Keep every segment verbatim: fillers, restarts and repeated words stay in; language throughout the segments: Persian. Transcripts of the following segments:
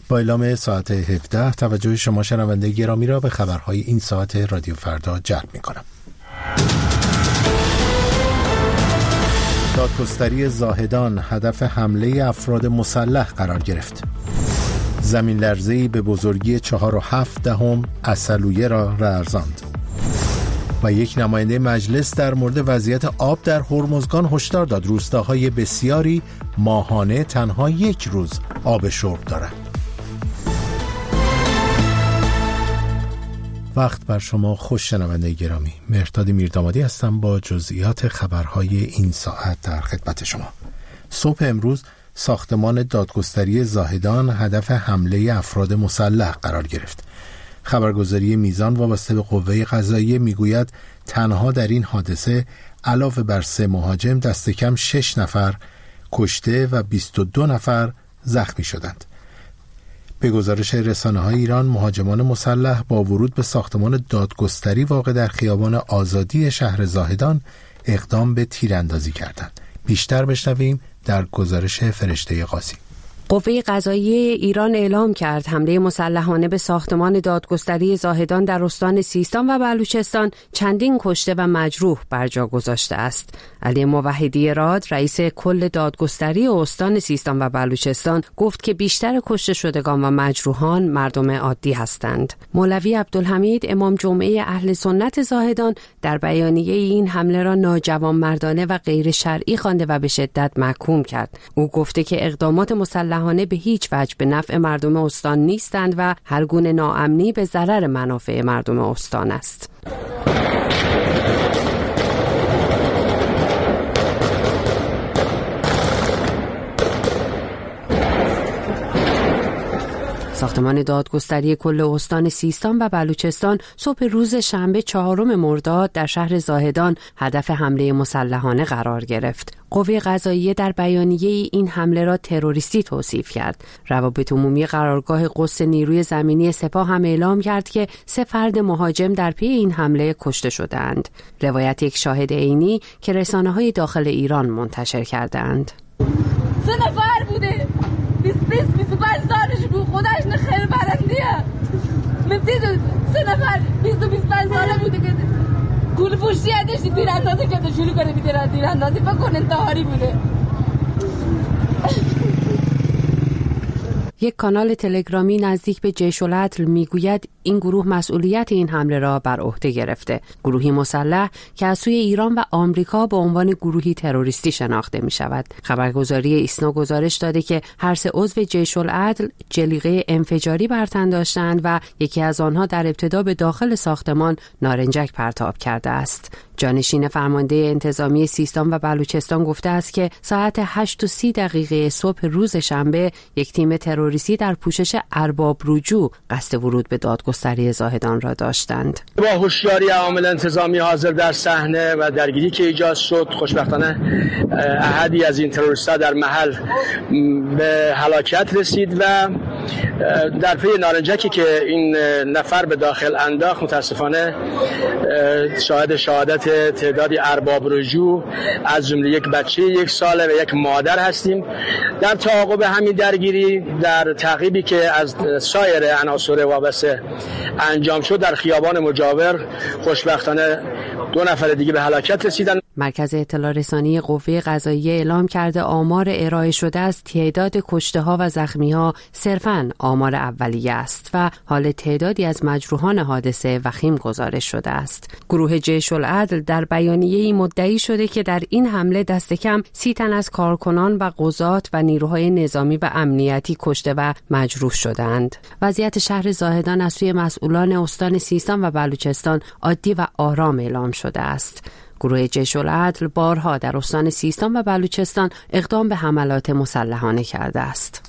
با اعلام ساعت هفده توجه شما شنونده گرامی را به خبرهای این ساعت رادیو فردا جلب می‌کنم. دادگستری زاهدان هدف حمله افراد مسلح قرار گرفت. زمین لرزه‌ای به بزرگی چهار و هفت دهم عسلویه را لرزاند. و یک نماینده مجلس در مورد وضعیت آب در هرمزگان هشدار داد روستاهای بسیاری ماهانه تنها یک روز آب شرب دارند. وقت بر شما خوش شنونده گرامی. مهرداد میردامادی هستم با جزئیات خبرهای این ساعت در خدمت شما. صبح امروز ساختمان دادگستری زاهدان هدف حمله افراد مسلح قرار گرفت. خبرگزاری میزان وابسته به قوه قضاییه میگوید تنها در این حادثه علاوه بر سه مهاجم دست کم شش نفر کشته و بیست و دو نفر زخمی شدند. به گزارش رسانه‌های ایران مهاجمان مسلح با ورود به ساختمان دادگستری واقع در خیابان آزادی شهر زاهدان اقدام به تیراندازی کردند. بیشتر بشنویم در گزارش فرشته قاضی. قوه قضاییه ایران اعلام کرد حمله مسلحانه به ساختمان دادگستری زاهدان در استان سیستان و بلوچستان چندین کشته و مجروح بر جا گذاشته است. علی موحدی راد رئیس کل دادگستری استان سیستان و بلوچستان گفت که بیشتر کشته شدگان و مجروحان مردم عادی هستند. مولوی عبدالحمید امام جمعه اهل سنت زاهدان در بیانیه این حمله را ناجوانمردانه و غیر شرعی خوانده و به شدت محکوم کرد. او گفته که اقدامات مسلح به هیچ وجه به نفع مردم استان نیستند و هر گونه ناامنی به ضرر منافع مردم استان است. ساختمان دادگستری کل استان سیستان و بلوچستان صبح روز شنبه چهارم مرداد در شهر زاهدان هدف حمله مسلحانه قرار گرفت. قوه قضاییه در بیانیه این حمله را تروریستی توصیف کرد. روابط عمومی قرارگاه قدس نیروی زمینی سپاه هم اعلام کرد که سه فرد مهاجم در پی این حمله کشته شدند. روایت یک شاهد عینی که رسانه‌های داخل ایران منتشر کردند. سه نفر بوده. بیست بیست بیست و پنج سالش بود. خودش نه خیر برندیه. مفتید سه نفر بیست و بیست و پنج ساله بوده که گول پوشی داشتی تیراندازی که شروع کنه بیتر تیراندازی بکن انتحاری بوده. یک کانال تلگرامی نزدیک به جیش العدل میگوید این گروه مسئولیت این حمله را بر عهده گرفته. گروهی مسلح که از سوی ایران و آمریکا به عنوان گروهی تروریستی شناخته می شود. خبرگزاری ایسنا گزارش داده که هر سه عضو جیش العدل جلیقه انفجاری بر تن داشتند و یکی از آنها در ابتدا به داخل ساختمان نارنجک پرتاب کرده است. جانشین فرمانده انتظامی سیستان و بلوچستان گفته است که ساعت هشت و سی دقیقه صبح روز شنبه یک تیم تروریستی در پوشش ارباب رجوع قصد ورود به دادگستری زاهدان را داشتند. با هوشیاری عامل انتظامی حاضر در صحنه و درگیری که ایجاد شد، خوشبختانه احدی از این تروریست‌ها در محل به هلاکت رسید و در پی نارنجکی که این نفر به داخل انداخت متاسفانه شاهد شهادت تعدادی ارباب رجوع از جمله یک بچه یک ساله و یک مادر هستیم. در تعاقب همین درگیری در تعقیبی که از سایر عناصر وابسته انجام شد در خیابان مجاور خوشبختانه دو نفر دیگه به هلاکت رسیدند. مرکز اطلاع رسانی قوه قضاییه اعلام کرده آمار ارائه شده از تعداد کشته ها و زخمی ها صرفاً آمار اولیه است و حال تعدادی از مجروحان حادثه وخیم گزارش شده است. گروه جیش العدل در بیانیه‌ای مدعی شده که در این حمله دست کم سی تن از کارکنان و قضات و نیروهای نظامی و امنیتی کشته و مجروح شدند. وضعیت شهر زاهدان از سوی مسئولان استان سیستان و بلوچستان عادی و آرام اعلام شده است. گروه جیش العدل بارها در استان سیستان و بلوچستان اقدام به حملات مسلحانه کرده است.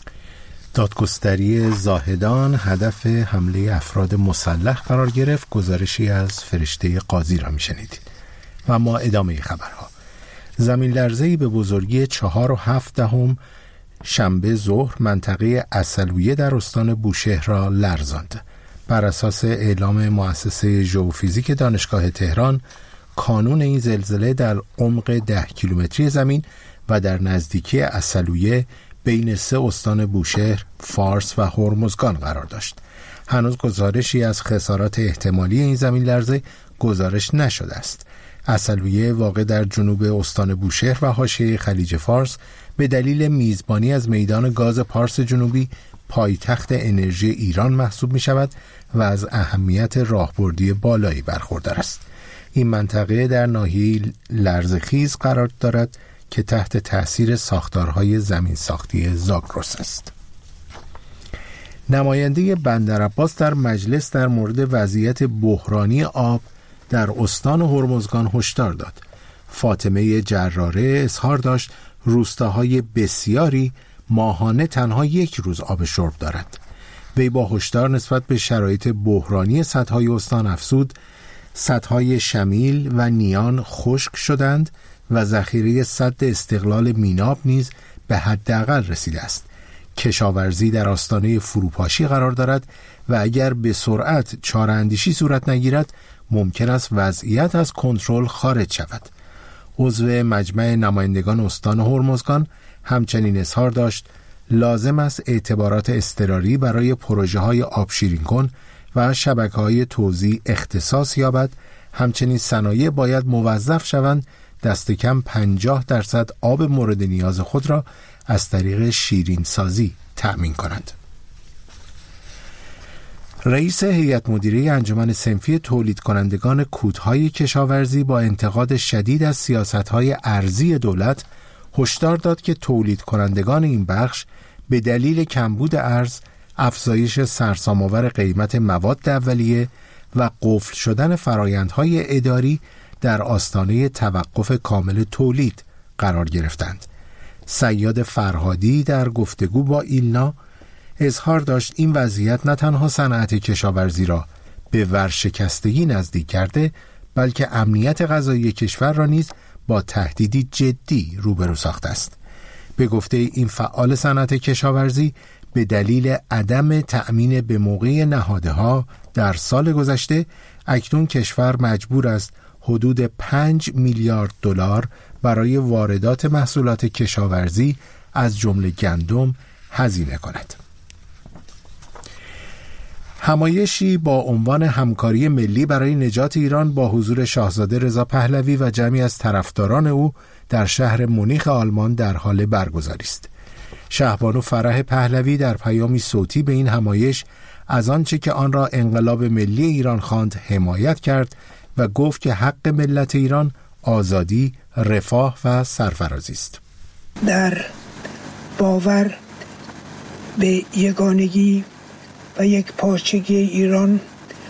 دادگستری زاهدان هدف حمله افراد مسلح قرار گرفت. گزارشی از فرشته قاضی را میشنیدید. و ما ادامه خبرها. زمین لرزه‌ای به بزرگی چهار و هفت دهم شنبه ظهر منطقه عسلویه در استان بوشهر را لرزاند. بر اساس اعلام مؤسسه ژئوفیزیک دانشگاه تهران، کانون این زلزله در عمق ده کیلومتری زمین و در نزدیکی عسلویه بین سه استان بوشهر، فارس و هرمزگان قرار داشت. هنوز گزارشی از خسارات احتمالی این زمین لرزه گزارش نشده است. اصلویه واقع در جنوب استان بوشهر و حاشیه خلیج فارس به دلیل میزبانی از میدان گاز پارس جنوبی پایتخت انرژی ایران محسوب می شود و از اهمیت راهبردی بالایی برخوردار است. این منطقه در ناحیه لرزخیز قرار دارد که تحت تأثیر ساختارهای زمین ساختی زاگرس است. نماینده بندرعباس در مجلس در مورد وضعیت بحرانی آب در استان هرمزگان هشدار داد. فاطمه جراره اظهار داشت روستاهای بسیاری ماهانه تنها یک روز آب شرب دارند. وی با هشدار نسبت به شرایط بحرانی سدهای استان افزود سدهای شمیل و نیان خشک شدند و ذخیره سد استقلال میناب نیز به حداقل رسیده است. کشاورزی در آستانه فروپاشی قرار دارد و اگر به سرعت چاره‌اندیشی صورت نگیرد ممکن است وضعیت از کنترل خارج شود. عضو مجمع نمایندگان استان هرمزگان همچنین اظهار داشت لازم است اعتبارات اضطراری برای پروژه های آبشیرین کن و شبکه های توزیع اختصاص یابد. همچنین صنایع باید موظف شوند دست کم پنجاه درصد آب مورد نیاز خود را از طریق شیرین سازی تأمین کنند. رئیس هیئت مدیره انجمن صنفی تولید کنندگان کودهای کشاورزی با انتقاد شدید از سیاست‌های ارزی دولت هشدار داد که تولید کنندگان این بخش به دلیل کمبود ارز، افزایش سرسام‌آور قیمت مواد اولیه و قفل شدن فرآیندهای اداری در آستانه توقف کامل تولید قرار گرفتند. صیاد فرهادی در گفتگو با ایلنا اظهار داشت این وضعیت نه تنها صنعت کشاورزی را به ورشکستگی نزدیک کرده بلکه امنیت غذایی کشور را نیز با تهدیدی جدی روبرو ساخته است. به گفته این فعال صنعت کشاورزی به دلیل عدم تأمین به موقع نهادها در سال گذشته اکنون کشور مجبور است حدود پنج میلیارد دلار برای واردات محصولات کشاورزی از جمله گندم هزینه کند. همایشی با عنوان همکاری ملی برای نجات ایران با حضور شاهزاده رضا پهلوی و جمعی از طرفداران او در شهر مونیخ آلمان در حال برگزاری است. شهبانو فرح پهلوی در پیامی صوتی به این همایش از آنچه که آن را انقلاب ملی ایران خواند حمایت کرد و گفت که حق ملت ایران آزادی، رفاه و سرفرازی است. در باور به یگانگی و یک پارچگی ایران،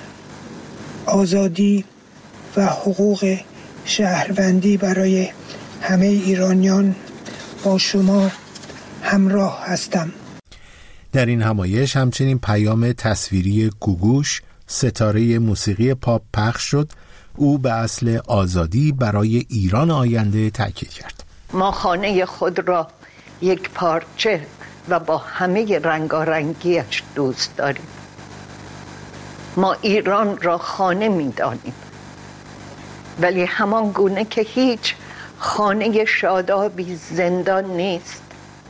آزادی و حقوق شهروندی برای همه ایرانیان با شما همراه هستم. در این همایش همچنین پیام تصویری گوگوش، ستاره موسیقی پاپ پخش شد. او به اصل آزادی برای ایران آینده تاکید کرد. ما خانه خود را یک پارچه و با همه رنگارنگیش دوست داریم. ما ایران را خانه می دانیم، ولی همان گونه که هیچ خانه شادابی زندان نیست،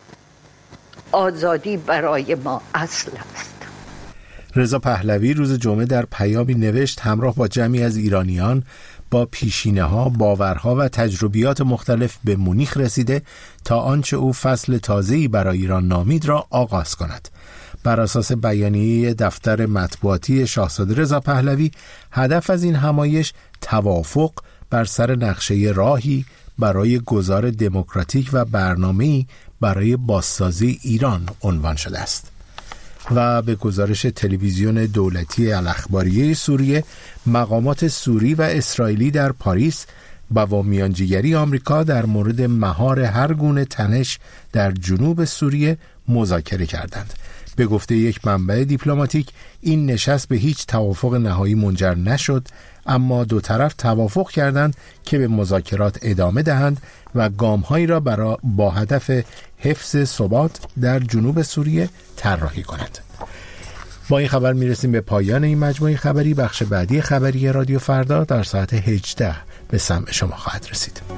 آزادی برای ما اصل است. رضا پهلوی روز جمعه در پیامی نوشت همراه با جمعی از ایرانیان با پیشینه‌ها، باورها و تجربیات مختلف به مونیخ رسیده تا آنچه او فصل تازه‌ای برای ایران نامید را آغاز کند. بر اساس بیانیه دفتر مطبوعاتی شاهزاده رضا پهلوی، هدف از این همایش توافق بر سر نقشه راهی برای گذار دموکراتیک و برنامه‌ای برای بازسازی ایران عنوان شده است. و به گزارش تلویزیون دولتی الاخباریه سوریه، مقامات سوری و اسرائیلی در پاریس با میانجیگری آمریکا در مورد مهار هر گونه تنش در جنوب سوریه مذاکره کردند. به گفته یک منبع دیپلماتیک این نشست به هیچ توافق نهایی منجر نشد، اما دو طرف توافق کردند که به مذاکرات ادامه دهند و گام‌هایی را برای با هدف حفظ ثبات در جنوب سوریه طراحی کنند. با این خبر میرسیم به پایان این مجموعه خبری. بخش بعدی خبری رادیو فردا در ساعت هجده به سمع شما خواهد رسید.